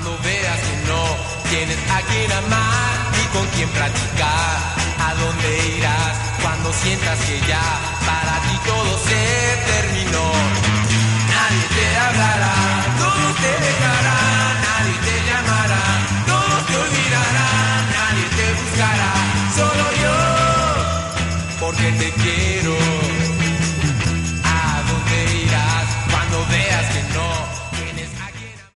Cuando veas que no tienes a quien amar ni con quien platicar, ¿a dónde irás? Cuando sientas que ya para ti todo se terminó. Nadie te hablará, todos te dejarán, nadie te llamará, todos te olvidarán, nadie te buscará, solo yo, porque te quiero. ¿A dónde irás cuando veas que no